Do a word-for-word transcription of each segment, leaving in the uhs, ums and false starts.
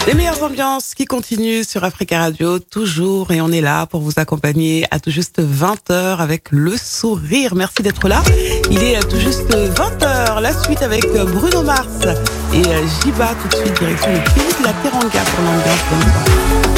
Les meilleures ambiances qui continuent sur Africa Radio, toujours, et on est là pour vous accompagner à tout juste vingt heures avec le sourire. Merci d'être là. Il est tout juste vingt heures. La suite avec Bruno Mars et Jiba, tout de suite direction le pays de la Teranga pour l'ambiance. Bonne soirée.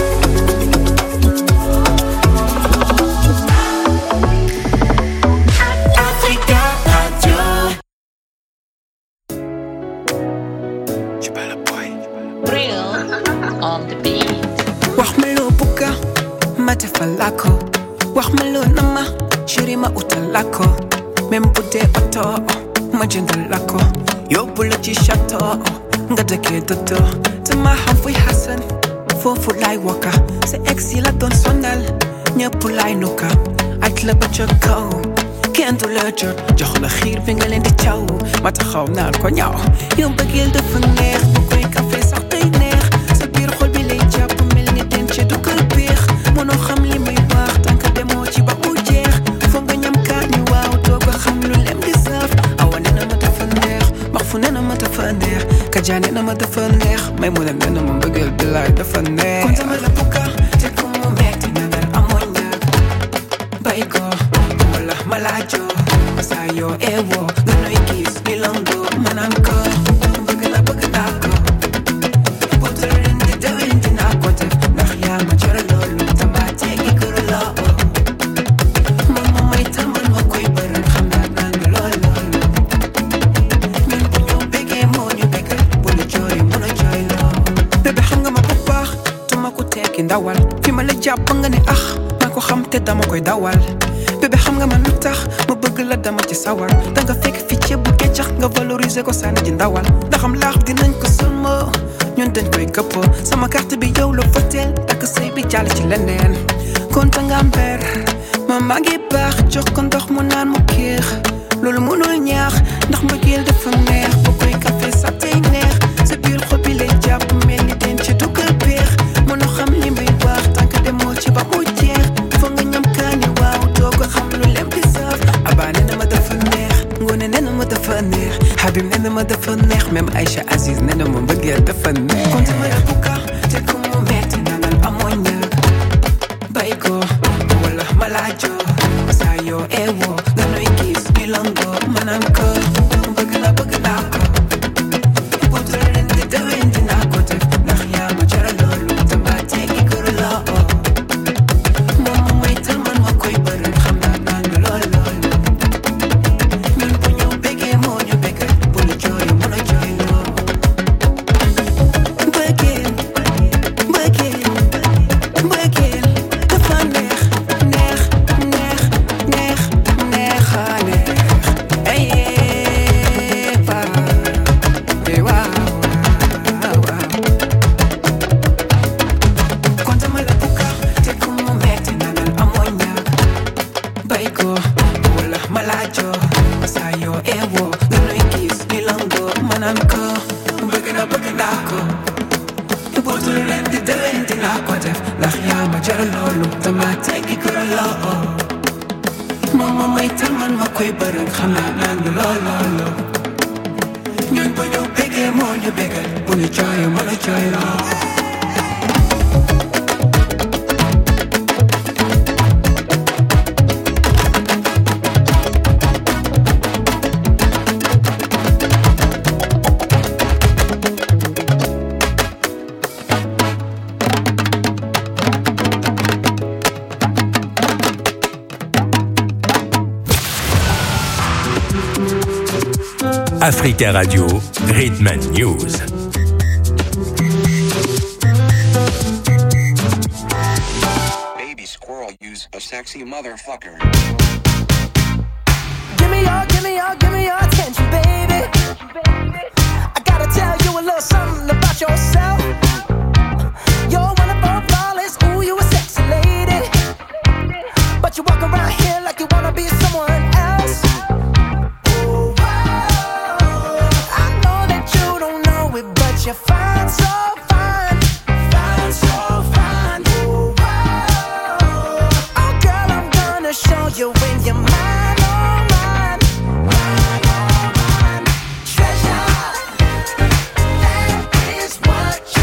Falako, wax ma loo na ma chéri ma utal la ko même bu dee oto ma jëndal la ko yóbbu la ci château nga dëkkee dodo te ma xam fuy Hassan foofu laay waka sa ex yi la doon sonal ñëpp laay nuka aj la ba ca kaw kenn du la jot jox la xiir bi nga leen di caw ma taxaw naan ko ñaaw yow bëggeel dafa neex bu koy café sax day neex sa biir xol bi lay jàpp mel ni den ci du kër biir mënoo xam li muy wax tànk demoo ci ba mu jeex foog nga ñam kaat ñu waaw doog a xam lu lem di saf awa nee na ma dafa neex max fu nee na ma dafa neex kajaa nee na ma dafa neex may mu ne nee na ma bëggeel bi laay dafa neex kon dama la bugga te ku mu metti na ngal amoo ñaag bay ko wala ma laajoo saa yoo eewoo nga nooy gis ni longo ma naan ko bëgg na bëgg naa ko bu tërin di déwén dinaa ko def ndax yaa ma jëra loolu dama teggi kër la man ma may tamal ma koy bëri xam naa naa nga lool lool ñun bu ñu bëggee moo ñu bëggal bu la jooy mën a jooy loo bébé xam nga ma bu baax tuma ko tekki ndawal fi ma la jàpp nga ne ax maa ko xam te dama koy dawal bébé xam nga man lu tax ma bëgg la dama ci sawar danga fekk fi ceeb bu keccax nga valoriser ko sànni ji ndawal ndaxam laax dinañ ko sëlmoo ñun dañ koy këppoo sama carte bi yow la foteel ak sëy bi jàll ci leneen konta nga mber ma maa ngi baax jox ko ndox mu naan mu kéex loolu mënul ñaax ndax mbëggeel dafa neex bu koy café sax tey neex sa biir xol bi lay jàpp mel ni den ci dugal peex mënoo xam li muy wax tànk demoo ci ba mu jeex foog nga ñam kaani waaw doo ko xam lu lem di saf abaa nee na ma dafa neex ngoone nee na ma dafa neex Habib nee na ma dafa neex même Aïcha Aziz nee na ma mbëggeel dafa neex kon dama la bugga te ku mu metti na ngal amoo ñaag bay ko wala ma laajoo saa yoo eewoo nga nooy gis ni longo ma naan ko bëgg na bëgg naa ko bu tërin di déwén dinaa ko def ndax yaa ma jara loolu dama teggi kër la moom ma may tal man ma koy bëri xam naa naa nga lool lool ñun bu ñu bëggee moo ñu bëggal bu la jooy mën a jooy loo bëggeel bëggeel bëggeel dafa neex neex neex neex neex a neex ay pa waaw waaw waaw kon dama la bugga te ku mu metti na ngal amoo ñaag bay ko wala ma laajoo saa yoo eewoo nga nooy gis ni longo ma naan ko bëgg na bëgg naa ko bu dul leen di déwén dinaa ko def ndax yaa ma jara loolu dama teggi kër la moom ma may tal man ma koy bëri xam naa naan nga lool lool ñun bu ñu bëggee moo ñu bëggal bu ñu jooy mën a jooy loo Africa Radio, Rhythm and News. Baby squirrel, use a sexy motherfucker. Give me your, give me your, give me your attention, baby. I gotta tell you a little something about yourself. You're one of our flawless, ooh, you a sexy lady. But you walk around here like you wanna be someone else. You're fine, so fine, fine, so fine. Ooh, oh, girl, I'm gonna show you when you're mine, oh mine, mine, oh mine. Treasure, that is what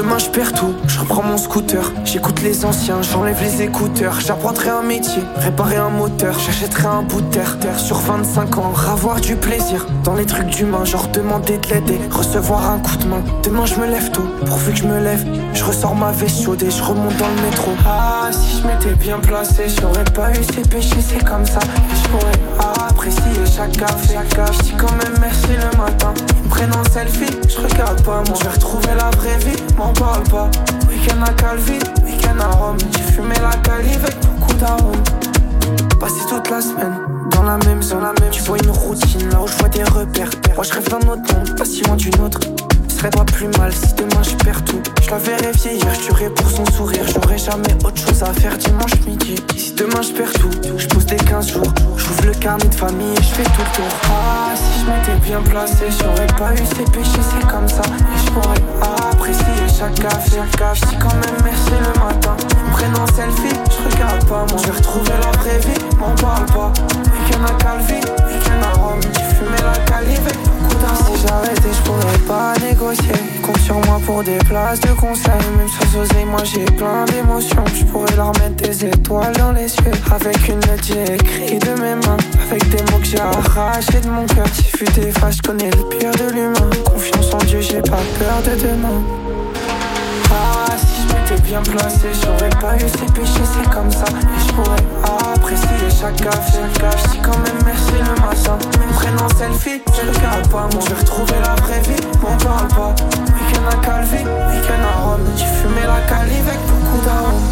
demain je perds tout, je reprends mon scooter. J'écoute les anciens, j'enlève les écouteurs. J'apprendrai un métier, réparer un moteur. J'achèterai un bout de terre, terre sur vingt-cinq ans. Avoir du plaisir dans les trucs d'humain. Genre demander de l'aide et recevoir un coup de main. Demain je me lève tôt, pourvu que je me lève. Je ressors ma veste chaude et je remonte dans le métro. Ah, si je m'étais bien placé, j'aurais pas eu ces péchés, c'est comme ça. Et je pourrais apprécier chaque café. Je dis quand même merci le matin. Ils me prennent en selfie, je regarde pas moi. Je vais retrouver la vraie vie, m'en parle pas. Week-end à Calvi, week-end à Rome. J'ai fumé la calive avec beaucoup d'arômes. Passé toute la semaine dans la même zone, la même. Tu vois une routine là où je vois des repères. Moi je rêve d'un autre monde, pas si loin d'une autre. Ce serait pas plus mal si demain je perds tout. Je la verrai vieillir, je tuerai pour son sourire. J'aurai jamais autre chose à faire dimanche midi. Si demain je perds tout, je pose des quinze jours. J'ouvre le carnet de famille et je fais tout le tour. Ah, si je m'étais bien placé, j'aurais pas eu ces péchés, c'est comme ça. Et je pourrais apprécier chaque café. Je dis quand même merci le matin. Ils me prennent en selfie, je regarde pas moi. Je vais retrouver la vraie vie, m'en parle pas. Week-end à Calvi, week-end à Rome. J'ai fumé la calive avec beaucoup d'arômes. Si j'arrêtais, je pourrais pas négocier. Compte sur moi pour des places de concert. Même sans oser, moi j'ai plein d'émotions. Je pourrais leur mettre des étoiles dans les yeux. Avec une lettre j'ai écrit de mes mains. Avec des mots que j'ai arrachés de mon cœur. Si fut des fois, je connais le pire de l'humain. Confiance en Dieu, j'ai pas peur de demain. Ah, si je m'étais bien placé, j'aurais pas eu ces péchés, c'est comme ça. Et je pourrais apprécier chaque café. Je dis quand même merci le matin. Ils me prennent en selfie, je regarde pas moi. Je vais retrouver la vraie vie, m'en parle pas. Week-end à Calvi, week-end à Rome. J'ai fumé la calive avec beaucoup d'arômes.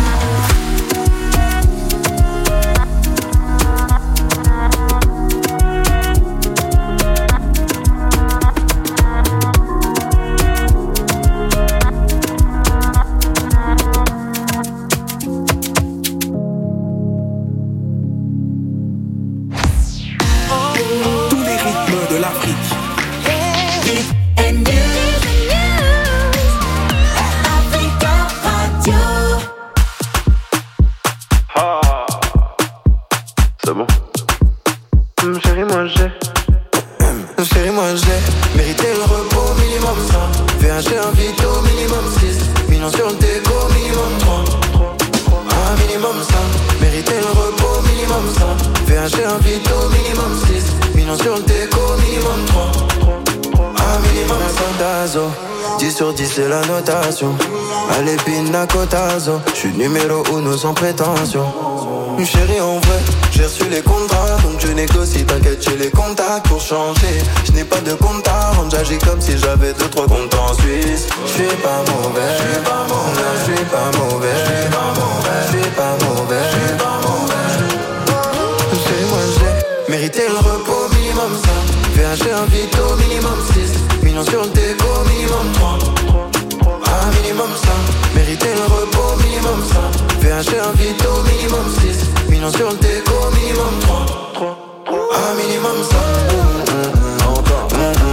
C'est la notation, allez pina cotazo. J'suis numéro uno sans prétention. Chérie en vrai, j'ai reçu les contrats. Donc je négocie, t'inquiète j'ai les contacts pour changer. Je n'ai pas de compte à rendre, j'agis comme si j'avais deux trois comptes en Suisse. J'suis pas mauvais, j'suis pas mauvais, j'suis pas mauvais, j'suis pas mauvais, j'suis pas mauvais, j'suis pas mauvais. Chérie moi j'ai mérité le repos minimum ça. V H G un vito minimum six. Millions sur le déco minimum trois. Un minimum ça, mériter le repos minimum ça. V H G un vito minimum six. Millions sur le déco minimum trois. Un minimum ça. Encore.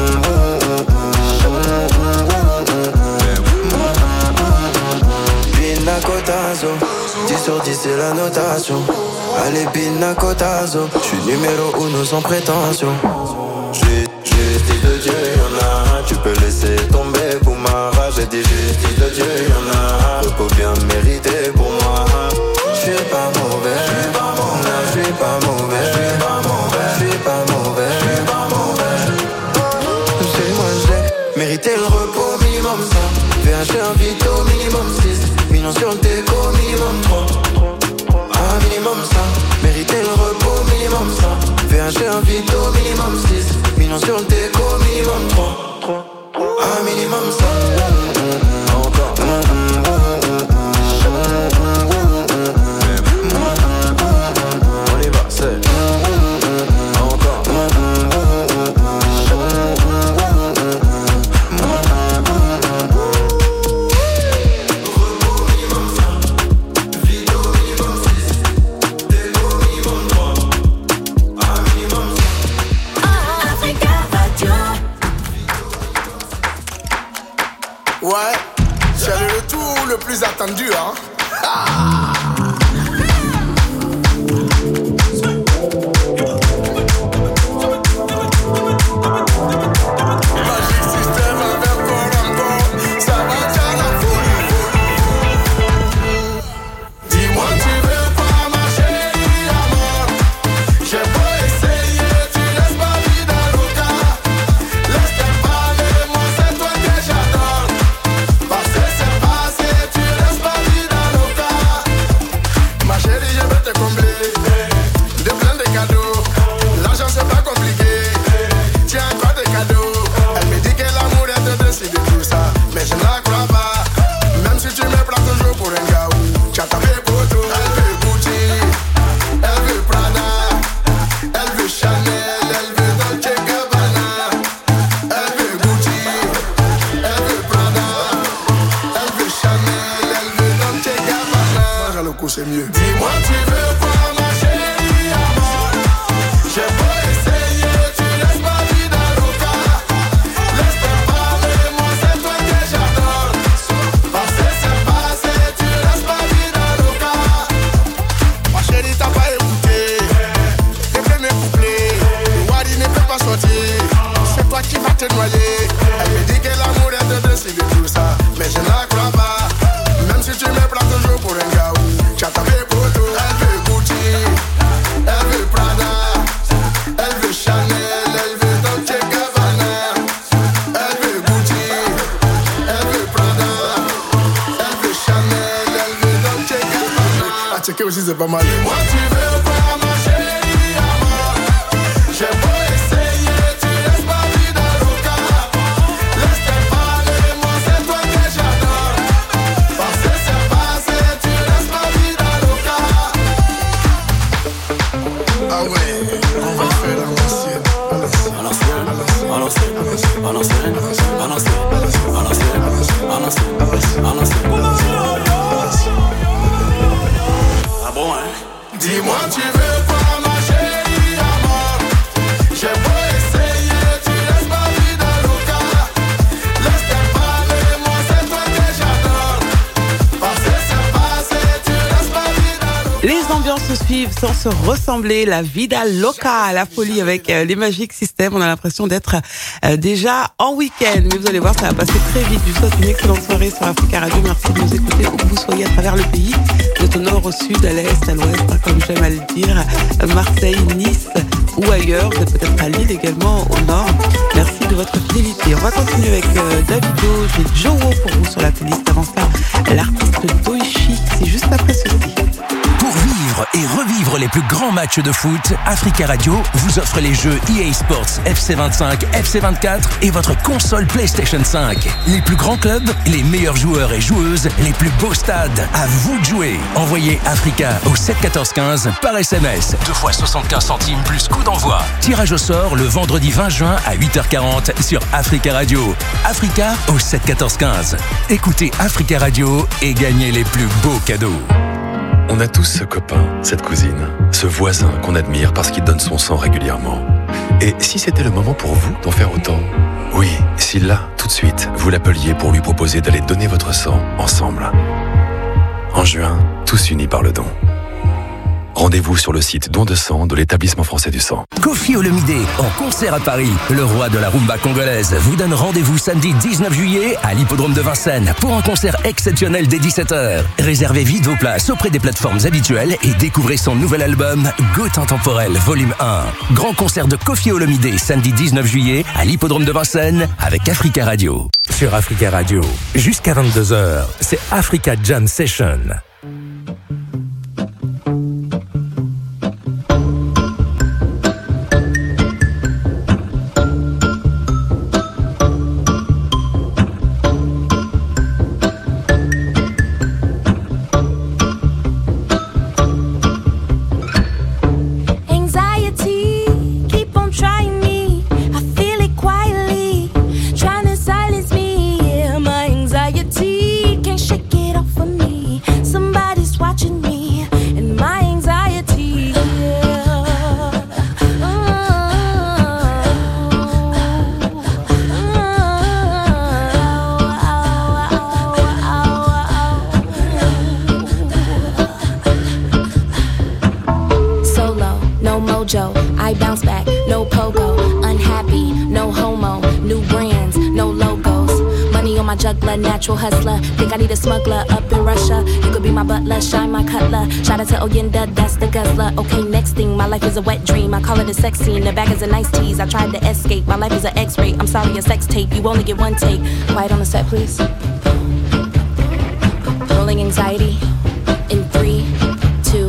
Pina cotazo, dix sur dix c'est la notation. Allez pina cotazo, j'suis numéro uno sans prétention. J'ai justice de Dieu, y'en a un, tu peux laisser tomber pour ma rage. J'ai dit justice de Dieu, y'en a un, repos bien mérité pour moi. J'suis pas mauvais, j'suis pas mauvais, j'suis pas mauvais, j'suis pas mauvais, j'suis pas mauvais, j'suis pas mauvais. Chez moi j'ai mérité le repos minimum ça. V H G un vito minimum six. Millions sur le déco minimum trois. Un minimum ça, mériter le repos minimum ça. V H G un vito minimum six. Millions sur le déco minimum trois. Un minimum ça. Encore. On y va, c'est encore. Ouais, c'est le retour le plus attendu, hein. Ah. Magic System avec Colombo, ça va faire la c'est pas mal. Moi, tu veux pas ma chérie à moi. J'ai beau essayer, tu laisses ma vie dans le cas. Laisse-toi parler, moi c'est toi que j'adore. Parce que c'est passé, tu laisses ma vie dans le cas. Ah ouais, on va faire la l'ancienne. À l'ancienne, à l'ancienne, à l'ancienne, à l'ancienne, à l'ancienne, à l'ancienne, à l'ancienne. Ah bon, hein? Dis-moi, tu veux pas ma chérie à mort. J'ai beau essayer, tu laisses ma vie dans le cas. Laisse-toi parler, moi c'est toi que j'adore. Parce que c'est passé, tu laisses ma vie dans le cas. Les ambiances se suivent sans se ressembler. La vida loca, la folie avec euh, les Magic System. On a l'impression d'être euh, déjà en week-end. Mais vous allez voir, ça va passer très vite. Je vous souhaite une excellente soirée sur Africa Radio. Merci de nous écouter où que vous soyez à travers le pays. Vous êtes au nord, au sud, à l'est, à l'ouest, hein, comme j'aime à le dire. Marseille, Nice ou ailleurs. Vous êtes peut-être à Lille également, au nord. Merci de votre fidélité. On va continuer avec euh, Davido. J'ai Joe pour vous sur la playlist. Avant ça, l'artiste Doichi. C'est juste après ceci. Pour vivre et revivre les plus grands matchs de foot, Africa Radio vous offre les jeux E A Sports F C vingt-cinq, F C vingt-quatre et votre console PlayStation cinq. Les plus grands clubs, les meilleurs joueurs et joueuses, les plus beaux stades. À vous de jouer. Envoyez Africa au sept quatorze quinze par S M S. deux fois soixante-quinze centimes plus coût d'envoi. Tirage au sort le vendredi vingt juin à huit heures quarante sur Africa Radio. Africa au sept quatorze quinze. Écoutez Africa Radio et gagnez les plus beaux cadeaux. On a tous ce copain, cette cousine, ce voisin qu'on admire parce qu'il donne son sang régulièrement. Et si c'était le moment pour vous d'en faire autant? Oui, si là, tout de suite, vous l'appeliez pour lui proposer d'aller donner votre sang ensemble. En juin, tous unis par le don. Rendez-vous sur le site Don de sang de l'Établissement français du sang. Koffi Olomidé, en concert à Paris. Le roi de la rumba congolaise vous donne rendez-vous samedi dix-neuf juillet à l'hippodrome de Vincennes pour un concert exceptionnel dès dix-sept heures. Réservez vite vos places auprès des plateformes habituelles et découvrez son nouvel album Goutte Intemporelle Volume un. Grand concert de Koffi Olomidé samedi dix-neuf juillet à l'hippodrome de Vincennes avec Africa Radio. Sur Africa Radio, jusqu'à vingt-deux heures, c'est Africa Jam Session. I bounce back, no pogo, unhappy, no homo, new brands, no logos. Money on my juggler, natural hustler. Think I need a smuggler up in Russia. You could be my butler, shine my cutler. Shout out to Oyenda, that's the guzzler. Okay, next thing, my life is a wet dream. I call it a sex scene, the back is a nice tease. I tried to escape, my life is an X-ray. I'm sorry, a sex tape, you only get one take. Quiet on the set, please. Rolling anxiety in three, two,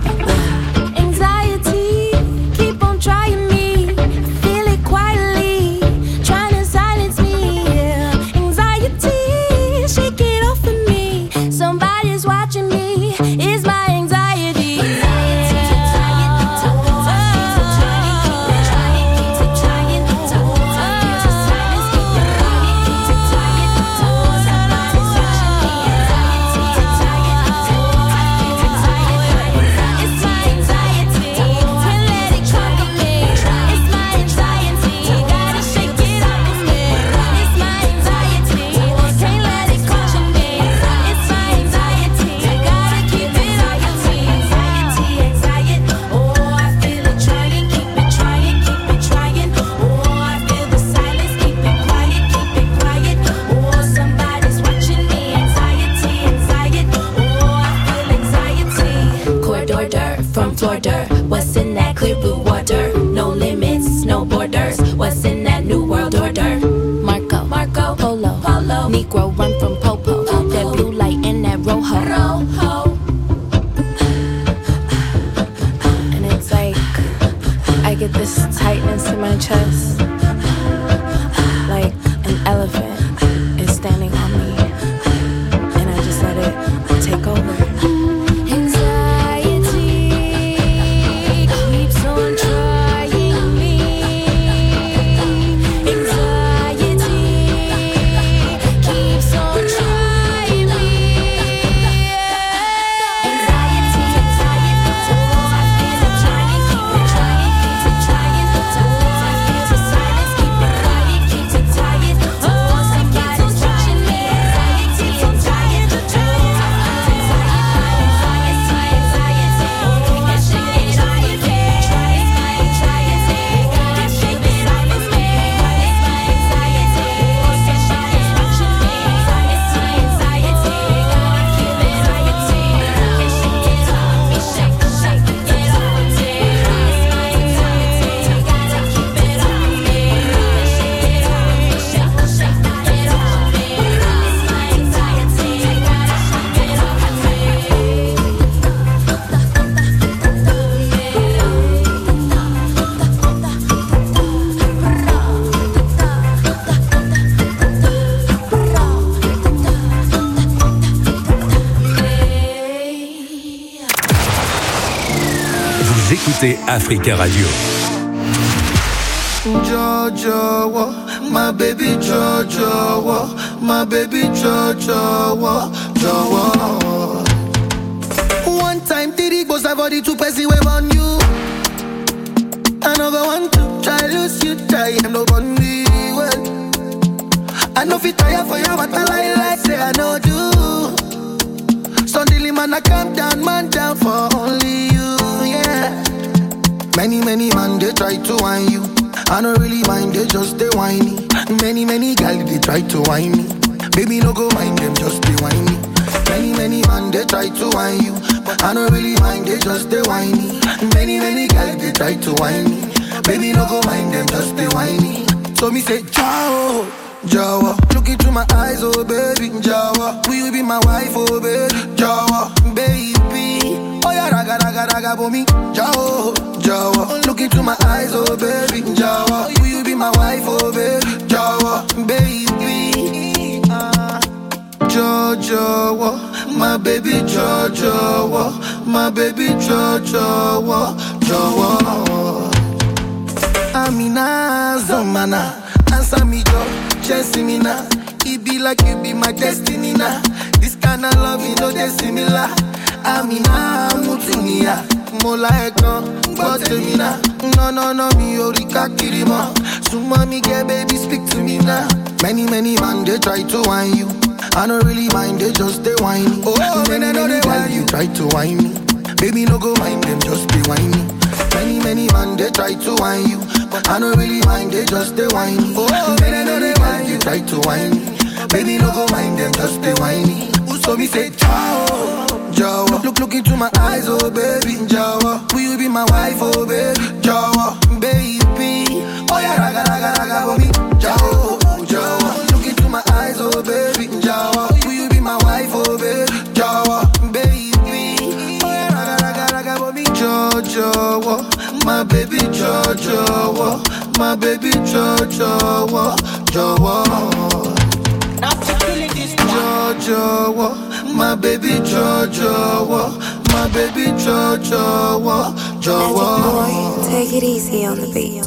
trying me, feel it quietly, trying to silence me, yeah. Anxiety, shake it off of me. Somebody's watching me, it's my anxiety. get this tightness in my chest, like an elephant is standing on me, and I just let it take over. Écoutez Africa Radio. Jojo, my baby Jojo, my baby Jojo, Jojo. One time, Diddy goes I've already two person wave on you. Another one to try lose you, try and nobody well. I know if you tire for you, but I lie like say I know do. Suddenly man I come down, man down for only you, yeah. Many, many man, they try to whine you. I don't really mind, they just they whiny. Many, many gals, they try to whine me. Baby, no go mind them, just they whiny. Many, many man, they try to whine you. But I don't really mind, they just they whiny. Many, many gals, they try to whine me. Baby, no go mind them, just they whiny. So me say, ciao, Jawa. Look into my eyes, oh baby, Jawa. Will you be my wife, oh baby, Jawa, baby. Oh yeah, raga, raga, raga, for me, Jawa, Jawa. Look into my eyes, oh baby, Jawa. Will you be my wife, oh baby, Jawa, baby. Uh, Jojo, my baby Jojo, my baby Jojo, Jojo. Amina Zomana, answer me, Joe, chase me now. It be like you be my destiny now. This kind of love, you know, they similar. Amina Mutunia, Mola Ekon, Botemina. No, no, no, me Orika Kirima. So mommy, get baby, speak to me now. Many, many man, they try to whine you. I don't really mind, they just they whine. Oh, many, many, many whine you try to whine me. Baby, no go mind them, just be whiny. Many, many man, they try to whine you. But I don't really mind, they just they whiny. Oh, many, many man, you try to whine me. Baby, no go mind them, just be whiny. So me say, ciao, Jawa. Look, look into my eyes, oh baby, Jawa. Will you be my wife, oh baby, Jawa, baby. Oh yeah, raga, raga, raga, for me, Jawa, Jawa. Look into my eyes, oh baby, Jawa. Will you be my wife, oh baby, Jawa, baby. Oh yeah, raga, raga, raga, for me, Jawa. My baby, Jawa, my baby, Jawa, Jawa. Jojo, my baby Jojo, my baby Jojo, Jojo. Take it easy on the beat.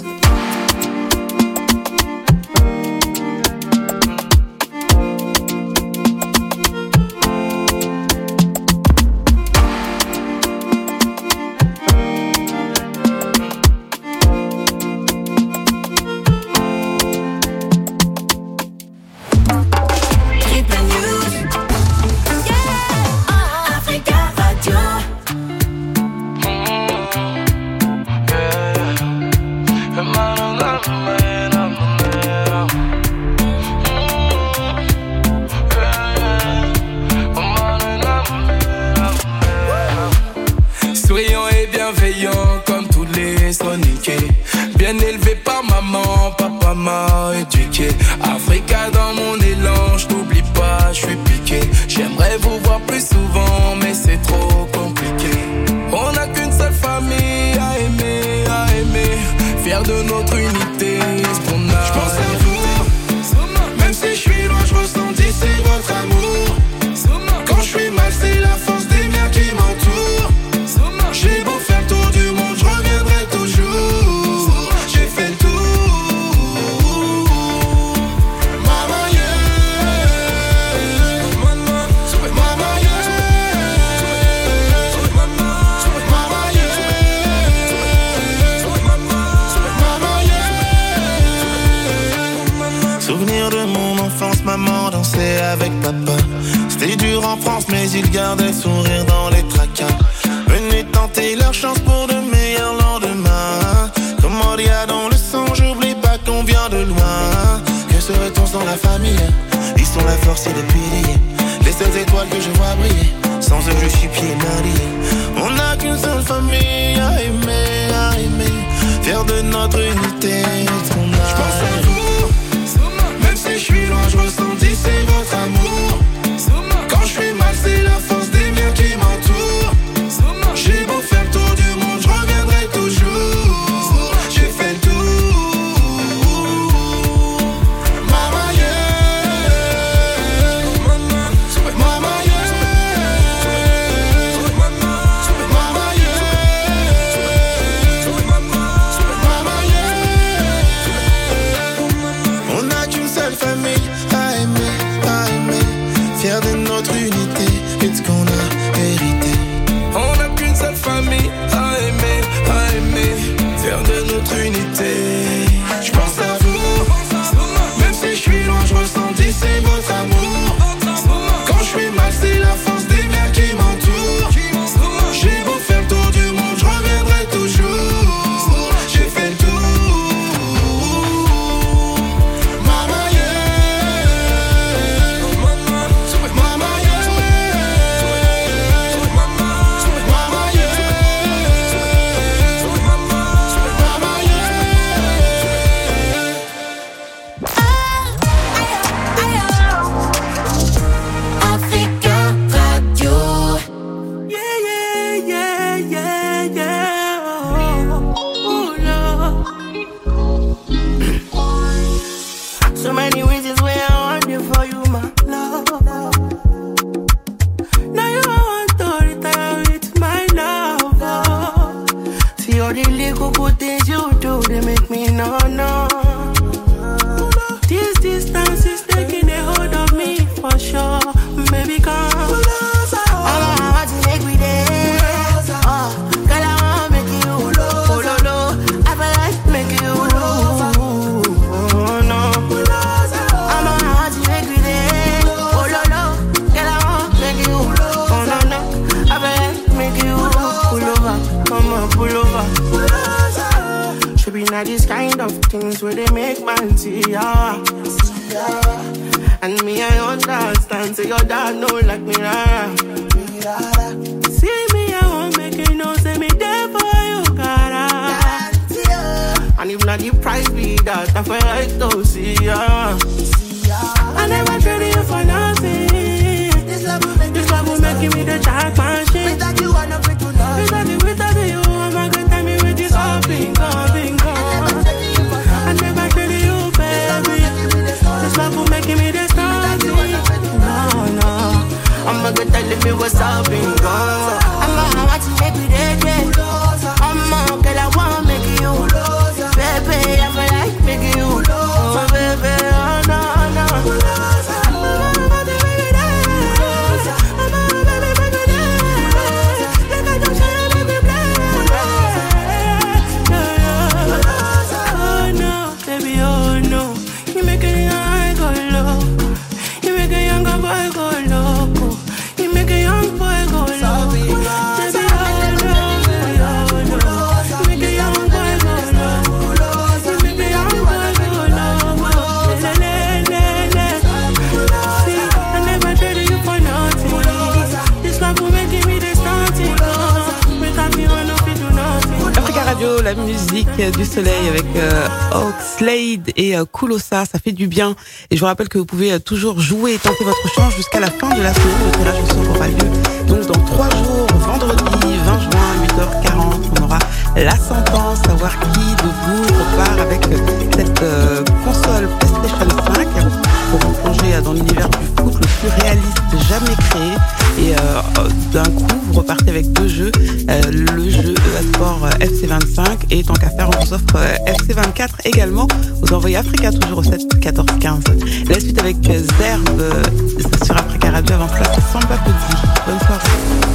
Bien élevé par maman, papa m'a éduqué. Africa dans mon élan, je t'oublie pas, je suis piqué. J'aimerais vous voir plus souvent, mais c'est trop compliqué. On n'a qu'une seule famille à aimer, à aimer. de notre unité. Ce qu'on a. Je pense à vous, même si je suis loin, je ressens d'ici votre amour. Quand je suis mal, c'est la force des miens qui m'entourent. J'ai beau faire le tour du monde, je reviendrai toujours. J'ai fait le tour. Mama yeah, mama yeah, mama yeah. Souvenir de mon enfance, maman dansait avec papa. C'était dur en France, mais ils gardaient le sourire dans les tracas. Venez tenter leur chance pour de meilleurs lendemains. Comme il y a dans le sang, j'oublie pas qu'on vient de loin. Que serait-on sans la famille? Ils sont la force et les piliers, les seules étoiles que je vois briller. Sans eux je suis pieds mains liés. On n'a qu'une seule famille à aimer, à aimer. Fier de notre unité, ce qu'on a. Je pense à vous, même si je suis loin, je ressens d'ici votre amour. Quand je suis mal, c'est la force des miens qui m'entourent. J'ai beau faire le tour du monde, je reviendrai toujours. J'ai fait le tour. Mama yeah, mama yeah, mama yeah, mama yeah. On n'a qu'une seule famille à aimer, à aimer. Fier de notre unité et de ce qu'on a hérité. On n'a qu'une seule famille à aimer, à aimer. Fier de notre unité. Je pense à vous, même si je suis loin, je ressens d'ici votre amour. Quand je suis mal, c'est la force des miens qui m'entourent. J'ai beau faire le tour du monde, je reviendrai toujours. J'ai fait le tour. Mama yeah, mama yeah, mama yeah, mama yeah. Africa Radio. Yeah, yeah, yeah, yeah, yeah. Oh, oh, Lord. So many reasons why I want you for you, my love. Now you want to retire with my love. Oh. See all the little good things you do, they make me no, no. This distance is taking a hold of me for sure. Baby, come. I want to make we there. Oh, girl, I want to make you. Oh, no, no. I feel like make you. Oh, no. I want to make we there. Oh, no, no. Girl, I want to make you. Oh, no, no. I feel like make you. Pull over. Come on, pull over. Should be not this kind of things where they make man see ya. And me, I understand. Say your dad know like me, rara. See me, I won't make you know. Say me there for you, cara. And if not the price be that, I feel like to see ya. I never traded you for nothing. This love will make, this love will make me the jack machine. Without you, I'm not free to love. Without you, without you, I'm a good time with this all being gone, being gone. I never traded you, baby. This love will make me the star. No, no. I'm a good time, let me what's up and gone. I'm a want to make me dead, yeah. I'm a girl, I wanna make you. Baby, I feel like making you. Oh, baby, oh, no, no. La musique du soleil avec euh, Oxlade et euh, Kulosa, ça fait du bien. Et je vous rappelle que vous pouvez euh, toujours jouer et tenter votre chance jusqu'à la fin de la semaine. Le tirage au sort aura lieu donc dans trois jours, vendredi vingt juin, huit heures quarante. On aura la sentence, savoir qui de vous repart avec cette euh, console PlayStation cinq pour vous plonger dans l'univers du foot le plus réaliste jamais créé. Et euh, d'un coup, vous repartez avec deux jeux, euh, le jeu E A Sport F C vingt-cinq et tant qu'à faire, on vous offre F C vingt-quatre également. Vous envoyez Africa toujours au sept quatorze quinze. La suite avec Zerbe, c'est sur Africa Radio. Avant cela, c'est Samba Petit. Bonne soirée.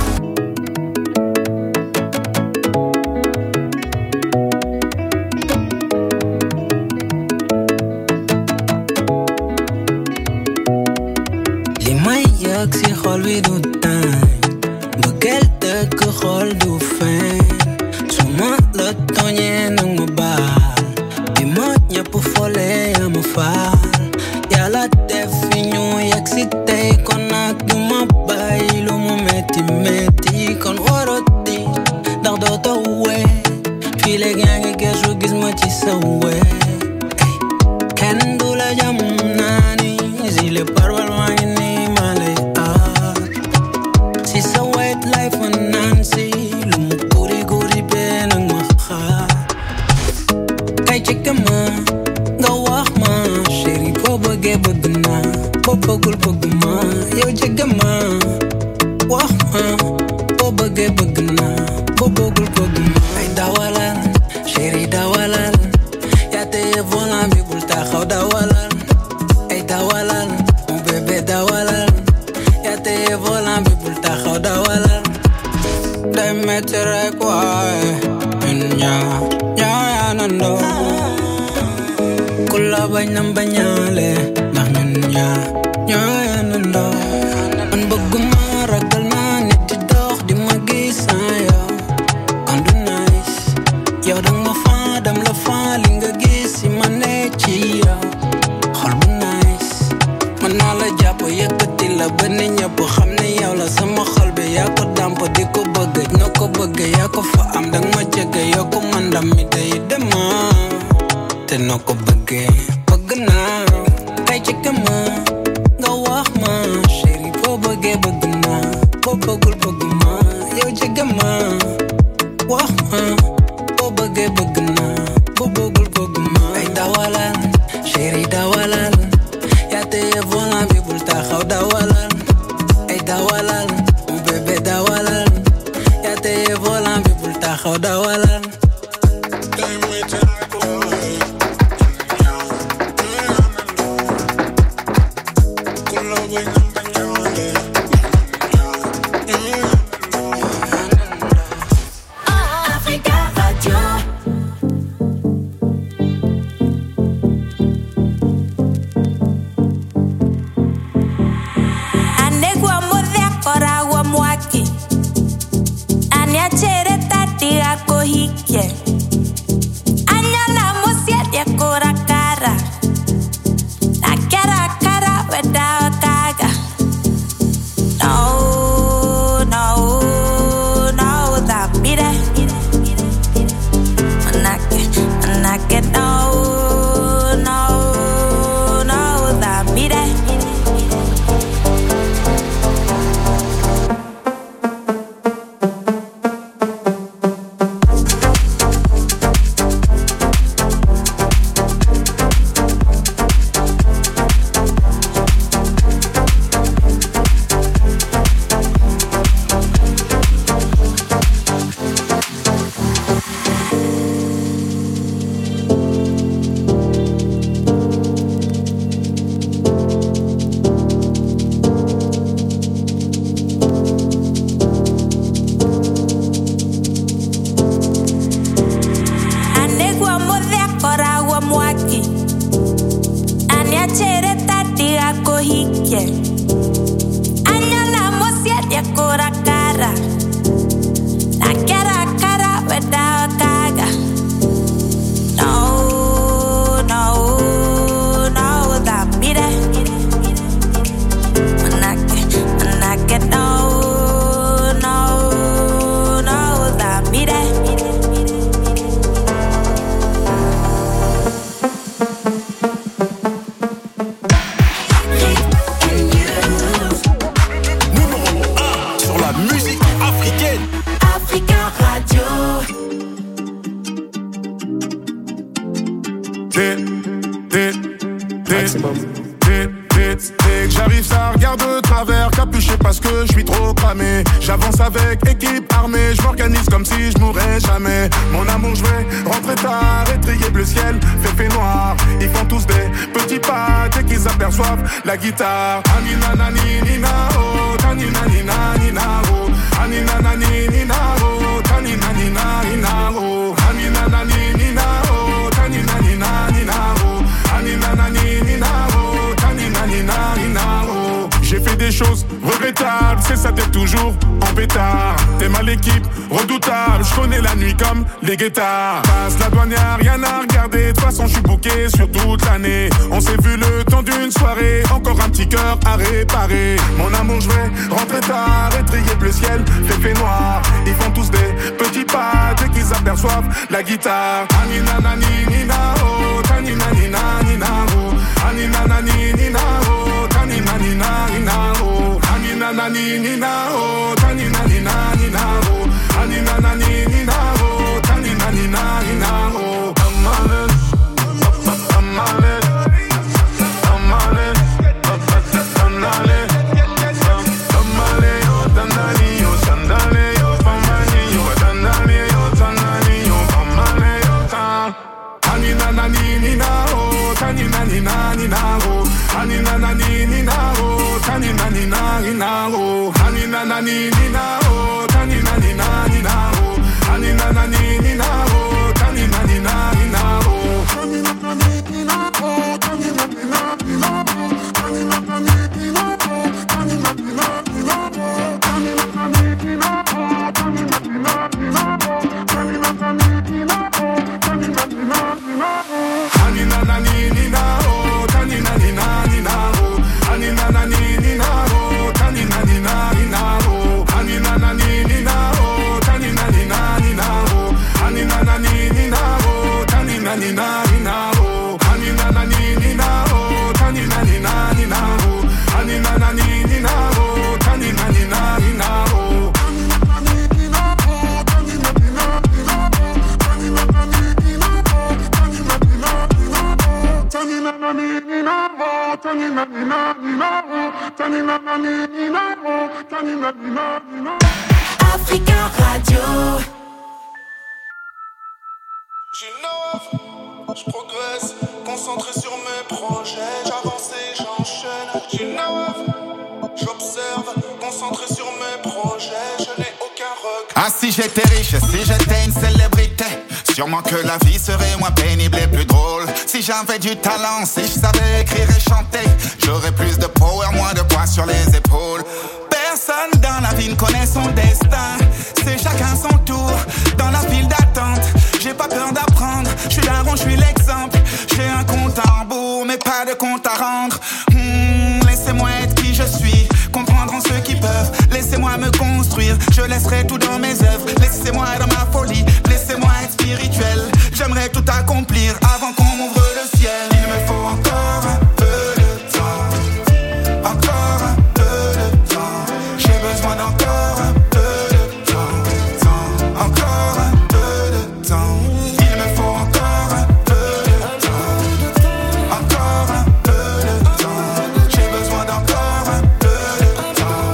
Si xol wi du tànn bëggeel dëgg xol du fen su ma la tooñee nag ma baal bi ma ñëpp fole yaa ma faal yàlla def fi ñu yegg si tey kon nag du ma bàyyi lu mu metti metti kon waroti ndax dootoo wee fii léegi yaa ngi gëstu gis ma ci sa wee kenn du la jam naa ni si le parwal maa ngi nii bëggul bëgg ma yow jege ma wax ma boo bëggee bëgg naa boo bëggul bëgg ma ay dawalal chéri dawalal yaa téye volant bi bul taxaw dawalal ay dawalal mon bébé dawalal yaa téye volant bi bul taxaw dawalal day metti rek waaye ñun ñaar ñoo yaa nandoo ku la bañ na bañaale ndax ñun ñaar ñoo nandoo man bëgguma ragal naa nit di dox di ma gis sans yow andu nice yow dang ma faa dam la faa li nga gis si ma ne ci yow xol bu nice man naa la jàpp yëkkati la ba ni ñëpp xam ne yow la sama xol bi yaa ko damp di ko bëgg noo ko bëgg yaa ko fa am dang ma jege yoo ko man ndam mi day dema te noo ko bëggee bëgg naa kay ci kama nga wax ma chéri boo bëggee bëgg naa boo bëggul bëgg ma yow jege ma wax ma boo bëggee bëgg naa boo bëggul bëgg ma ay dawalal chéri dawalal yaa téye volant bi bul taxaw dawalal ay dawalal mon bébé dawalal yaa téye volant bi bul taxaw dawalal And you dès, dès, dès, dès, dès que j'arrive, ça regarde de travers, capuché parce que je suis trop cramé. J'avance avec équipe armée, je m'organise comme si je mourrais jamais. Mon amour, je vais rentrer tard, étrier bleu ciel, fait fait noir. Ils font tous des petits pas dès qu'ils aperçoivent la guitare. Anina nani nina oh, tanina nina nina oh, anina nani nina oh, tanina nina nina oh, anina nani nina oh, tanina nina nina oh, anina nani nina oh, tanina nina nina oh. J'ai fait des choses regrettables, c'est ça t'es toujours en pétard. T'es mal l'équipe, redoutable, je connais la nuit comme les guettards. Passe la douane, y'a rien à regarder, de toute façon je suis booké sur toute l'année. On s'est vu le temps d'une soirée, encore un petit cœur à réparer. Mon amour, je vais rentrer tard, étrier bleu ciel, fait fait noir. Ils font tous des petits pas dès qu'ils aperçoivent la guitare. Anina nani nina oh, tanina nina nina oh, anina nani nina oh, tanina nina nina oh, anina nani nina oh, tanina nina nina oh, anina nani nina oh, tanina nina nina oh. I'm on it, I'm on it, I'm on it, I'm on it, I'm on it, oh dandali, oh sandali, oh famani, oh dandali, oh sandali, oh famani, oh tan. Anina nani nina oh, tanina nina nina oh, anina nani nina oh, tanina nina nina oh, anina nani nina oh, tanina nina nina oh, anina nani nina oh, tanina nina nina oh, tanina nani nina oh, tanina nina nina oh, tanina nani nina oh, tanina nina nina oh, tanina nani nina oh, tanina nina nina oh, tanina nani nina oh, tanina nina nina oh, anina nani nina oh, tanina nina nina oh, anina nani nina oh, tanina nina nina oh, anina nani nina oh, tanina nina nina oh, anina nani nina oh, tanina nina nina oh, anina nani nina oh, tanina nina nina oh, anina nani nina oh, tanina nina nina oh, anina nani nina oh, tanina nina nina oh, tanina nani nina oh, tanina nina nina oh, tanina nani nina oh, tanina nina nina oh, tanina nani nina oh, tanina nina nina. Africa Radio. J'innove, je progresse, concentré sur mes projets, j'avance et j'enchaîne. J'innove, j'observe, concentré sur mes projets, je n'ai aucun regret. Ah si j'étais riche, si j'étais une célébrité, sûrement que la vie serait moins pénible et plus drôle. Si j'avais du talent, si je savais écrire et chanter, j'aurais plus de power, moins de poids sur les épaules. Personne dans la vie ne connaît son destin, c'est chacun son tour dans la file d'attente. J'ai pas peur d'apprendre, je suis daron, je suis l'exemple. J'ai un compte à rebours, mais pas de compte à rendre. hmm, Laissez-moi être qui je suis, comprendront ceux qui peuvent. Laissez-moi me construire, je laisserai tout dans mes œuvres. Laissez-moi dans ma folie, laissez-moi être spirituel. J'aimerais tout accomplir avant qu'on m'ouvre le ciel. Il me faut encore un peu de temps, encore un peu de temps. J'ai besoin d'encore un peu de temps, temps, encore un peu de temps. Il me faut encore un peu de temps, encore un peu de temps. J'ai besoin d'encore un peu de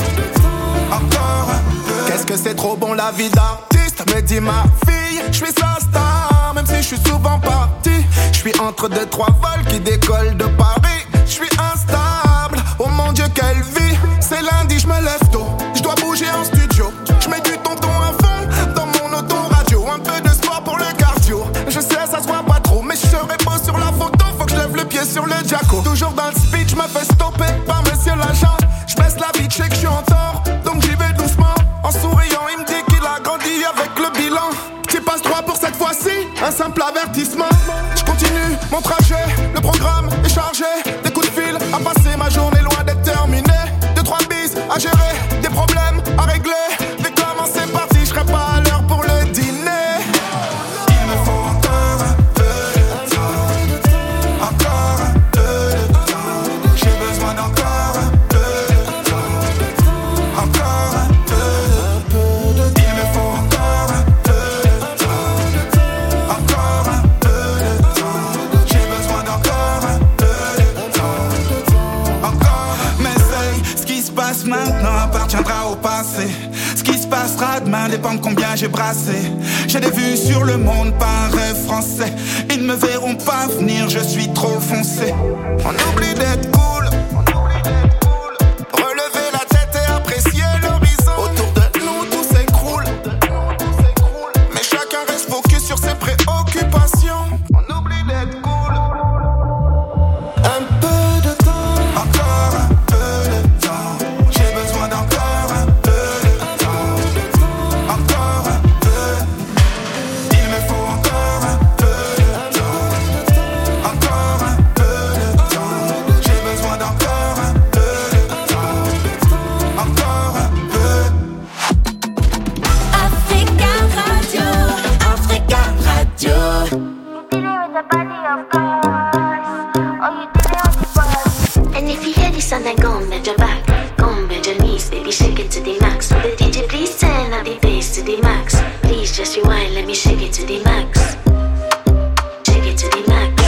temps, encore un peu. Qu'est-ce que c'est trop bon la vie d'artiste, me dit ma fille. Je suis sa star, même si je suis souvent parti. Je suis entre deux, trois vols qui décollent de Paris. Je suis instable, oh mon Dieu quelle vie. C'est lundi, je me lève tôt, je dois bouger en studio. Je mets du tonton à fond dans mon autoradio. Un peu de sport pour le cardio. Je sais ça se voit pas trop, mais je serai beau sur la photo. Faut que je lève le pied sur le jacko. Toujours dans le speech, je me fais stopper par monsieur l'agent. Je baisse la vie, je sais que je suis en tort, donc j'y vais doucement. En souriant, il me dit qu'il a grandi avec le bilan. Petit passe droit pour cette fois-ci, un simple avertissement. Je continue mon trajet, le programme est chargé. Des coups de fil à passer, ma journée loin d'être terminée. Deux, trois bis à gérer, des problèmes à régler. Dès comment c'est parti, je serai pas à l'heure pour le dîner. Il me faut encore un peu de temps, encore un peu de temps. J'ai besoin d'encore un peu de temps, encore un peu de temps. Il me faut encore un peu de temps, encore un peu de temps. J'ai besoin au passé. Ce qui se passera demain dépend de combien j'ai brassé. J'ai des vues sur le monde, pas un rêve français. Ils ne me verront pas venir, je suis trop foncé. On oublie d'être cool, relever la tête et apprécier l'horizon. Autour de nous tout s'écroule, mais chacun reste focus sur ses préoccupations. On oublie d'être cool. Un peu de temps, encore un peu de temps. J'ai besoin d'encore un peu de temps. Encore un peu. Il me faut encore un peu de temps. Encore un peu de temps. J'ai besoin d'encore un peu de temps. Encore un peu. Africa Radio, Africa Radio. And if you hear this song, then go and bend your back, go and bend your knees, baby, shake it to the max. Will the D J please turn up the bass to the max? Please just rewind, let me shake it to the max. Shake it to the max.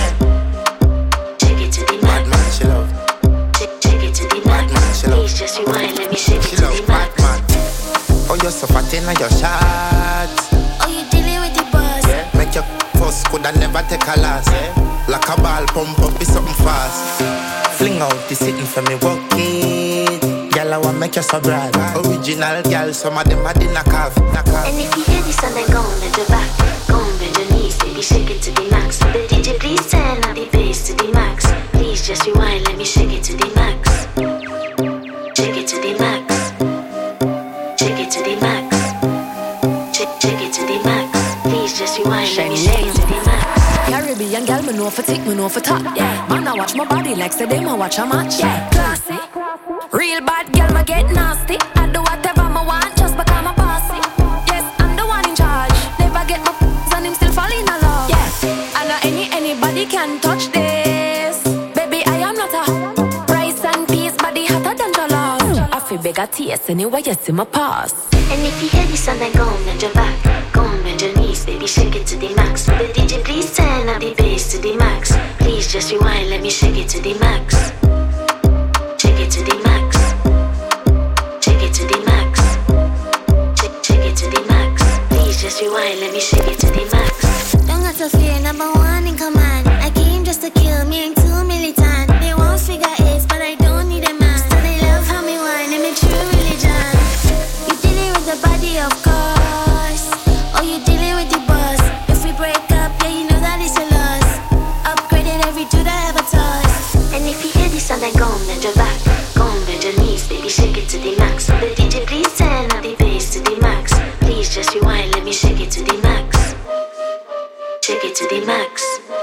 Shake it to the max. Shake, shake it to the max. Please just rewind, let me shake it to the max. Oh, you're so fat in your shot. Oh, you dealing with the boss? Yeah. Make your first coulda never take a last. Yeah. Like a ball pump up, be something fast. Fling out the sitting for me, walk it. Girl, I want make you so bright. Original girl, some of them are the knockoff. And if you hear this song, then go and bend your back, go and bend your knees, baby, shake it to the max. Will the D J please turn up the bass to the max? Please just rewind, let me shake it to the max. Shake it to the max. Shake it to the max. Shake, shake it to the max. Please just rewind, let me shake it to the max. Caribbean girl, me know for tick, me know for top. Yeah, man, I watch my body like say them I watch a match. Yeah, classy, real bad girl, me get nasty. I do whatever I want just because I'm bossy. Yes, I'm the one in charge. Never get my f***s and him still fall in love. Yeah, I know any anybody can touch this. Baby, I am not a rice and peas, body hotter than jollof. I feel big at taste anyway, you see my pass. And if you hear this song, then go and bend your back, go and bend your knees, baby, shake it to the max. Will the D J please turn up the bass to the max? Please just rewind, let me shake it to the max. Shake it to the max. Shake it to the max. Shake, shake it to the max. Please just rewind, let me shake it to the max. Don't got to fear, number one in command. I came just to kill me, ain't too militant. They won't figure eight, but I don't need a man. So they love how me whine, and me true religion. You dealing with the body, of course. Oh, you dealing with the boss. If we break up, yeah, you know that it's a loss. Upgraded every dude I ever tossed. And if you hear this song, then go and bend your back, go and bend your knees, baby, shake it to the max. Will the D J please turn up the bass to the max? Please just rewind, let me shake it to the max. Shake it to the max.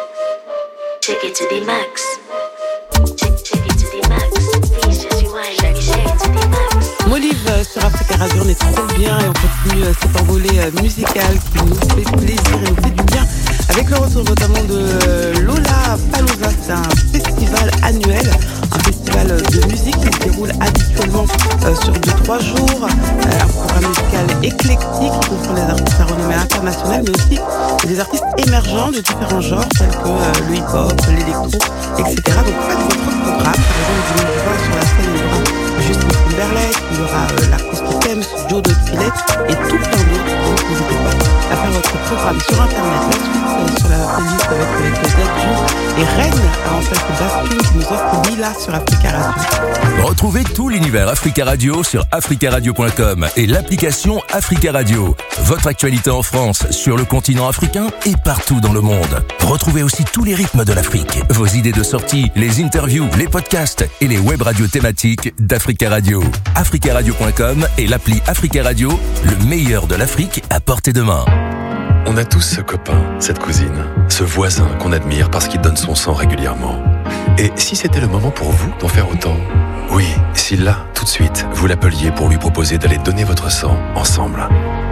Shake it to the max. Shake, shake it to the max. Please just rewind, let me shake it to the max. Molive sur Africa Radio, on est trop bien et on continue cette envolée musicale qui nous fait plaisir et nous fait du bien avec le retour notamment de Lola Palooza. C'est un festival annuel, un festival de musique qui se déroule habituellement euh, sur deux trois jours, euh, un programme musical éclectique qui comprend des artistes à renommée internationale mais aussi des artistes émergents de différents genres tels que euh, le hip-hop, l'électro, et cetera. Donc faites votre programme, par exemple du deux mille vingt sur la scène il y aura Justin Timberlake, il y aura euh, l'artiste Thames, Joe Dotfilet et tout plein d'autres. Donc n'hésitez pas à faire votre programme sur internet. La suite euh, sur la playlist avec, avec le Dadju et Rennes à remplacer Daft Punk qui nous offre Lila sur Africa Radio. Retrouvez tout l'univers Africa Radio sur africa radio point com et l'application Africa Radio. Votre actualité en France, sur le continent africain et partout dans le monde. Retrouvez aussi tous les rythmes de l'Afrique, vos idées de sortie, les interviews, les podcasts et les web radios thématiques d'Africa Radio. africa radio point com et l'appli Africa Radio, le meilleur de l'Afrique à portée de main. On a tous ce copain, cette cousine, ce voisin qu'on admire parce qu'il donne son sang régulièrement. Et si c'était le moment pour vous d'en faire autant? Oui, si là, tout de suite, vous l'appeliez pour lui proposer d'aller donner votre sang ensemble.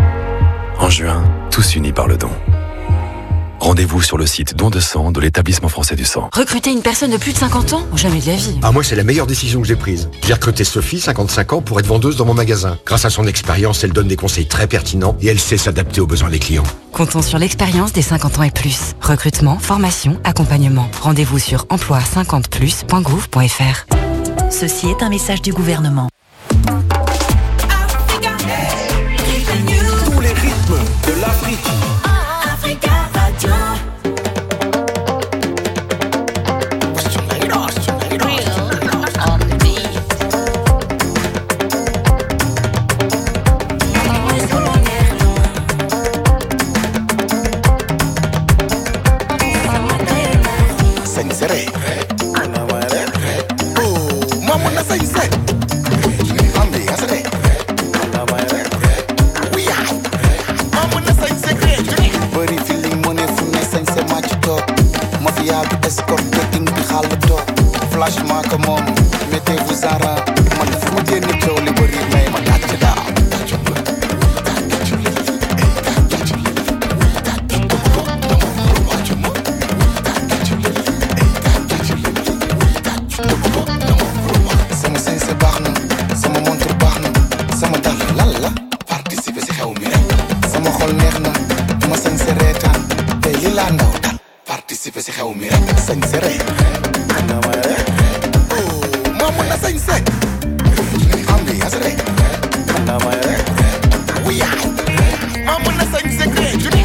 En juin, tous unis par le don. Rendez-vous sur le site don de sang de l'établissement français du sang. Recruter une personne de plus de cinquante ans? Jamais de la vie. Ah, moi, c'est la meilleure décision que j'ai prise. J'ai recruté Sophie, cinquante-cinq ans, pour être vendeuse dans mon magasin. Grâce à son expérience, elle donne des conseils très pertinents et elle sait s'adapter aux besoins des clients. Comptons sur l'expérience des cinquante ans et plus. Recrutement, formation, accompagnement. Rendez-vous sur emploi cinquante plus point gouv point f r. Ceci est un message du gouvernement. Sensere. Oh, mamuna sense. Ambi asre. We are. Mamuna sense great. Body feeling money from the sense match top. Mafia de escort taking the halo Flash mark mom. Mettez-vous à ras. Man foudé ni jolly body mais ma catch it out. Participe si xew mi rek sañse rek oh mamuna sañse ambiance rek oui mamuna sañse rek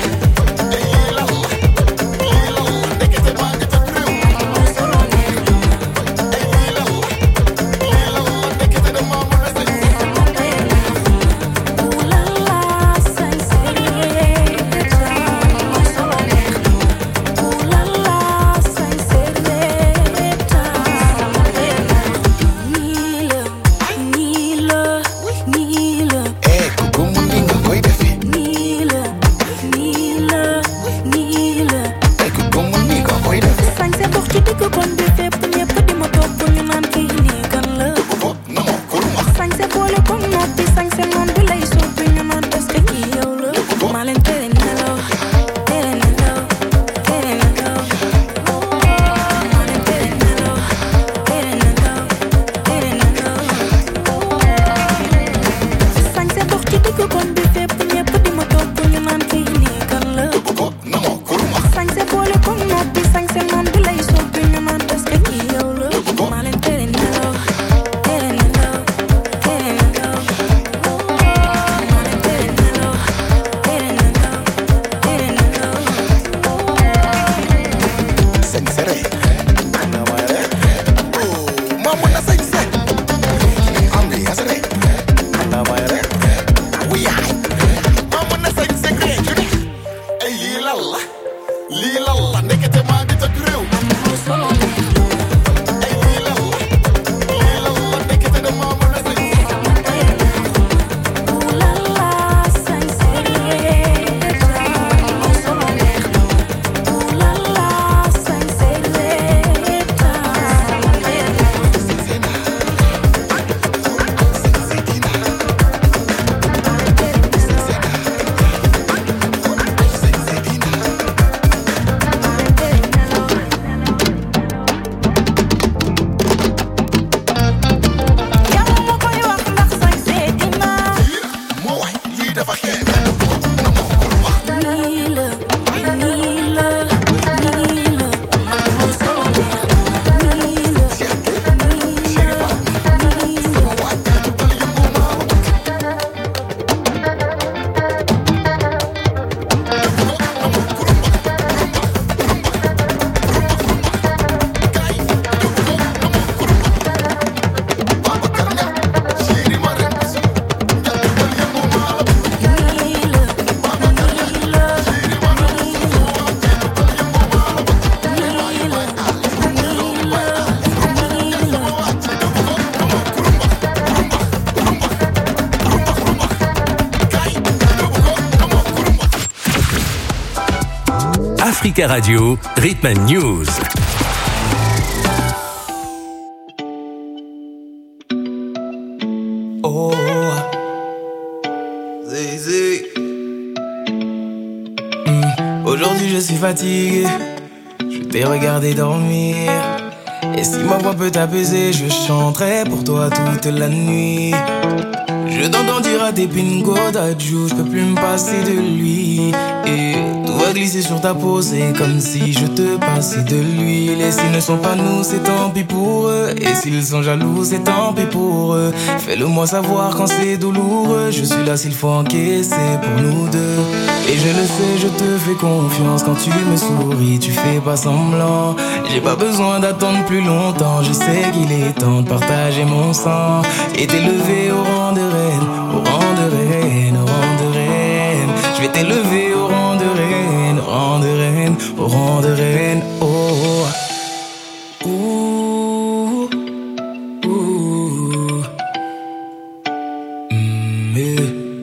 Africa Radio, Rhythm and News. Oh, Zézé. Mm. Aujourd'hui je suis fatigué, je t'ai regardé dormir. Et si ma voix peut t'apaiser, je chanterai pour toi toute la nuit. Je t'entends dire à tes pingo d'adjou, je peux plus me passer de lui. Et tout va glisser sur ta peau, c'est comme si je te passais de l'huile. Et s'ils ne sont pas nous, c'est tant pis pour eux. Et s'ils sont jaloux, c'est tant pis pour eux. Fais-le moi savoir quand c'est douloureux. Je suis là s'il faut encaisser pour nous deux. Et je le sais, je te fais confiance. Quand tu me souris, tu fais pas semblant. J'ai pas besoin d'attendre plus longtemps. Je sais qu'il est temps de partager mon sang. Et t'élever au rang de reine, au rang de reine, au rang de reine. Je vais t'élever au rang de reine, au rang de reine, au rang de reine. Oh, Ouh, ouh. Mm, yeah.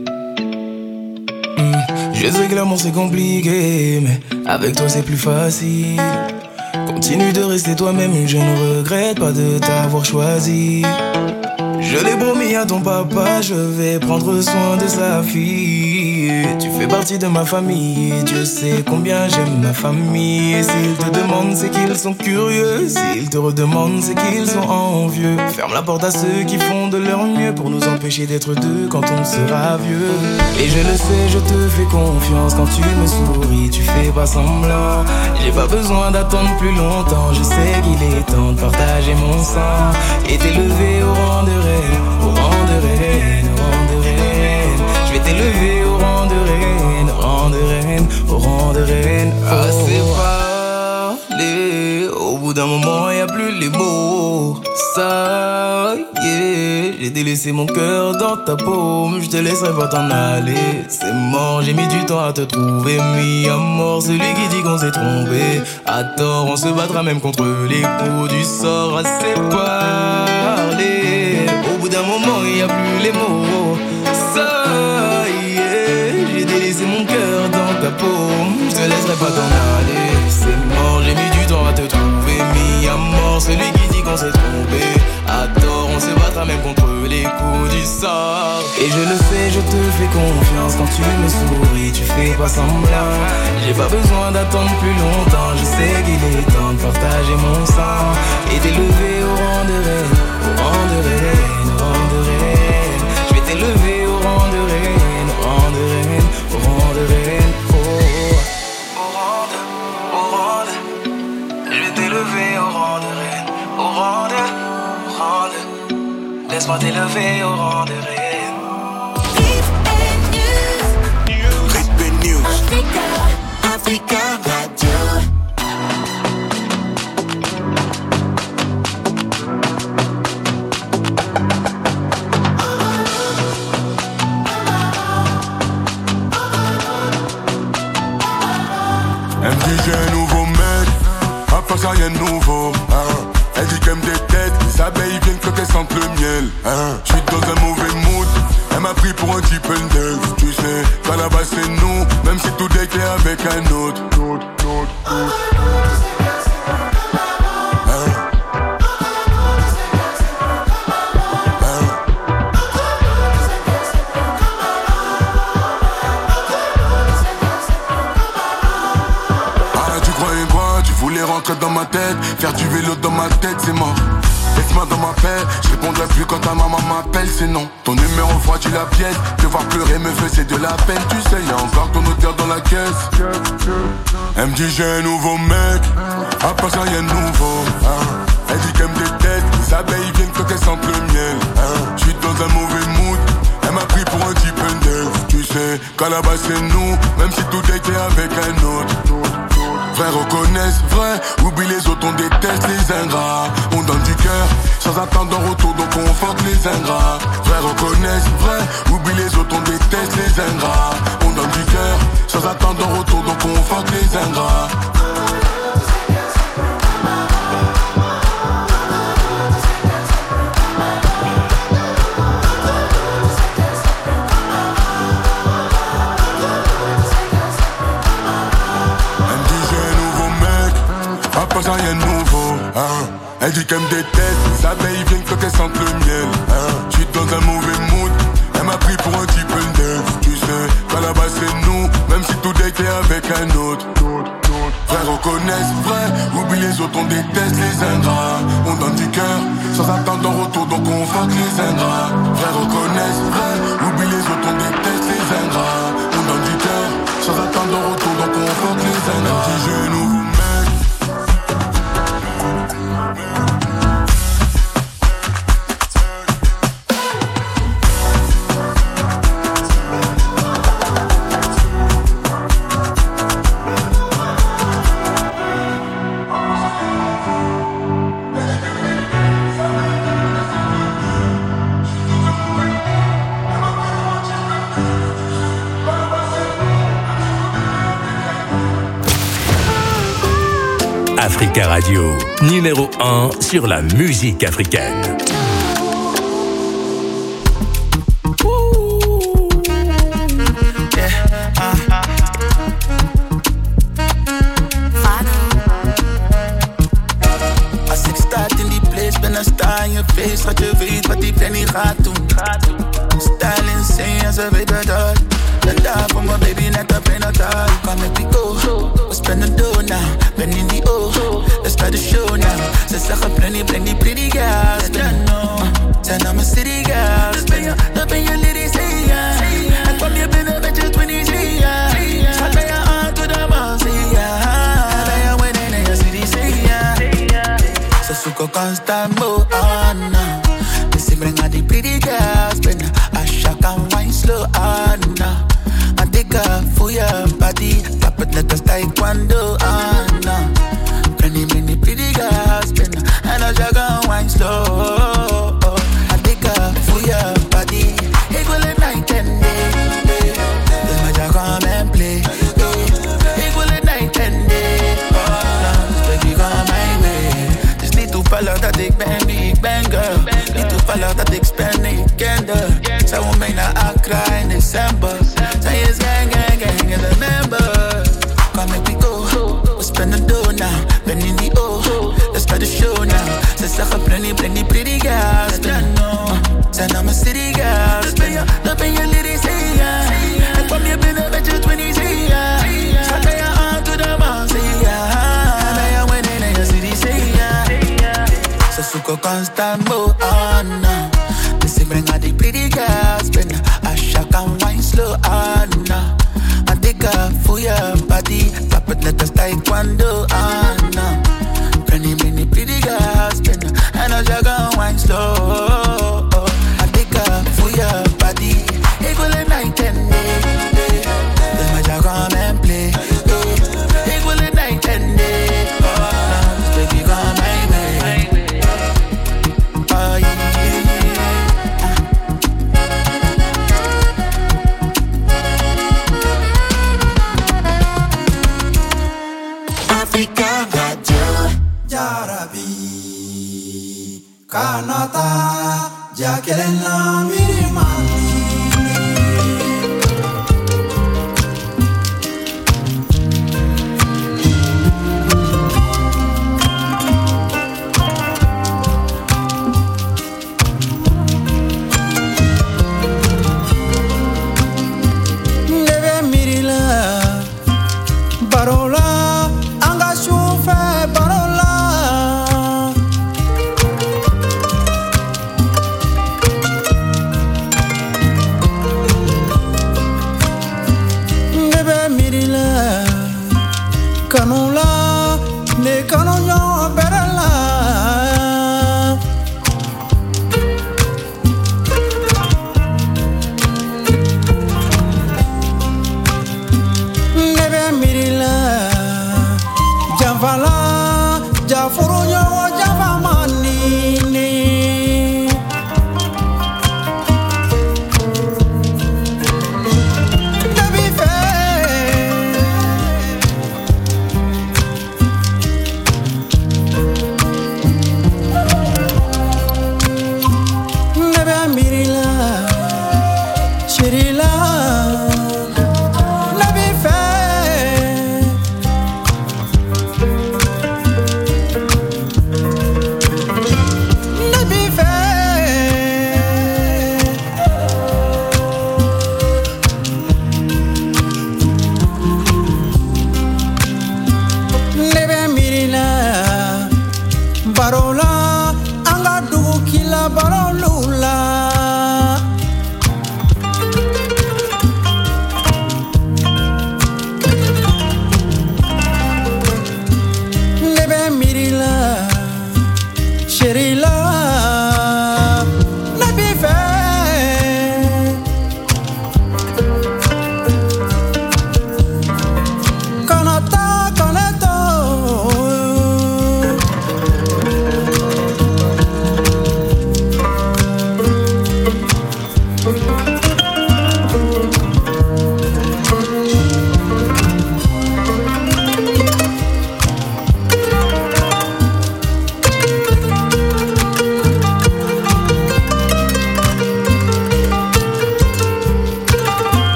Mm. Je sais que l'amour c'est compliqué, mais avec toi c'est plus facile. Continue de rester toi-même, je ne regrette pas de t'avoir choisi. Je l'ai promis à ton papa, je vais prendre soin de sa fille. Tu fais partie de ma famille, Dieu sait combien j'aime ma famille. Et s'ils te demandent, c'est qu'ils sont curieux. S'ils te redemandent, c'est qu'ils sont envieux. Ferme la porte à ceux qui font de leur mieux pour nous empêcher d'être deux quand on sera vieux. Et je le sais, je te fais confiance quand tu me souris, tu fais pas semblant. J'ai pas besoin d'attendre plus longtemps, je sais qu'il est temps de partager mon sang et t'élever au rang de reine, au rang de reine, au rang de reine. Je vais t'élever au rang de reine, au rang de reine, au rang de reine. Assez parlé, au bout d'un moment y a plus les mots. Ça y est, j'ai délaissé mon cœur dans ta paume. Je te laisserai pas t'en aller, c'est mort. J'ai mis du temps à te trouver, mis à mort celui qui dit qu'on s'est trompé. À tort, on se battra même contre les coups du sort. Assez parlé, au bout d'un moment y a plus les mots. Ça y est, j'ai délaissé mon cœur dans ta paume. Je te laisserai pas t'en aller, c'est mort. J'ai mis du temps à te trouver, mis à mort celui qui dit qu'on s'est trompé. À tort, on se battra même contre les coups du sort. Et je le sais, je te fais confiance quand tu me souris, tu fais pas semblant. J'ai pas besoin d'attendre plus longtemps, je sais qu'il est temps de partager mon sang et t'élever au rang de reine, au rang de reine, au rang de reine. Je vais t'élever au rang de reine, au rang de reine, au rang de reine. Oh, au rang de, au rang de. Je vais t'élever au rang de reine, au rang de, au rang de. Laisse-moi t'élever au rang de reine. Ritme News. Africa, Africa Radio. Elle me dit j'ai un nouveau mec, à part ça y'a un nouveau hein. Elle dit qu'elle me déteste, les abeilles viennent que qu'elles sentent le miel hein. J'suis dans un mauvais mood, elle m'a pris pour un type neuf. Tu sais, qu'à la base c'est nous, même si tout est clair avec un autre. Rentrer dans ma tête, faire du vélo dans ma tête, c'est mort. Laisse-moi dans ma paix, je répondrai plus quand ta maman m'appelle, c'est non. Ton numéro froid, tu la pièce, te voir pleurer me faisait de la peine, tu sais, y'a encore ton odeur dans la caisse. Elle me dit j'ai un nouveau mec, à part ça y'a un nouveau hein. Elle dit qu'elle me déteste, les abeilles viennent quand elles sentent le miel hein. J'suis dans un mauvais mood, elle m'a pris pour un type neuf. Tu sais, qu'à la base c'est nous, même si tout était avec un autre. Frères reconnaissent vrai, oublie les autres, on déteste les ingrats. On donne du cœur, sans attendre en retour, donc on force les ingrats. Frères reconnaissent vrai, oublie les autres, on déteste les ingrats. On donne du cœur, sans attendre en retour, donc on force les ingrats. Ça y'a nouveau, hein. Elle dit qu'elle me déteste, les abeilles viennent quand elles sentent le miel, hein. J'suis dans un mauvais mood, elle m'a pris pour un type neuf. Tu sais, qu'à la base c'est nous, même si tout est clair avec un autre. Frères reconnaissent vrai, oublie les autres, on déteste les ingrats. On donne du cœur, sans attendre en retour, donc on fuck les ingrats. Frères reconnaissent vrai, oublie les autres, on déteste les ingrats. On donne du cœur, sans attendre en retour, donc on fuck les ingrats. Elle dit j'ai un nouveau mec. Africa Radio, numéro un sur la musique africaine. Face wat je weet wat die Danny gaat doen. Style insane als een weberdag. En daar voor mijn baby net op een altaar. Come make we go, we spend the dough now. Ben in die O, let's start the show now. Ze zeggen plenty, plenty pretty girls. Then no, zijn naar mijn city girls. Ben je, dat ben je lady say ja. En kwam je binnen met je twinties ja. Schat bij je aan to the man say ja. Ben je winning in je city say ja. Ze zoeken constant mo. Bring out the pretty girls, but I shock and wine slow on now. I take her for your body, tap it like a taekwondo on now. Many, many pretty girls, but and I shock and wine slow. I take her for your body, equal a night and day. This my job come and play, equal a night and day. Oh, baby come my way, just need to follow that big bang, big bang girl. Follow dat ik spend niet kende. Zij wil mee naar Accra in december. Zij is gang, gang, gang in the member. Come make we go, we spend the dough now. Ben in die O, let's start the show now. Ze zeggen plenty, plenty pretty girls. Then no, zijn naar mijn city girls. Dus ben je, dat ben je lady say ja. En kwam je binnen met je twinties ja. Schat bij je aan to the man say ja. Ben je winning in je city say ja. Ze zoeken constant mo on now. Dus ik breng al die pretty girls binnen. I shock and wine slow on now. I take her for your body. Tap it net als taekwondo on now. Many, many pretty girls binnen. And I shock and wine slow. I take her for your body. Ik wil een night and day. Dus my job come and play. Ik wil een night and day. Oh, dus baby come my way. Oh yeah. Africa Radio. Jarabi Kanata Jakelena Mirimani. Neve mirila Barola Anga shufe barola Neve mirila Kanula Ne kanonyo berala Neve mirila Javala Jafuruño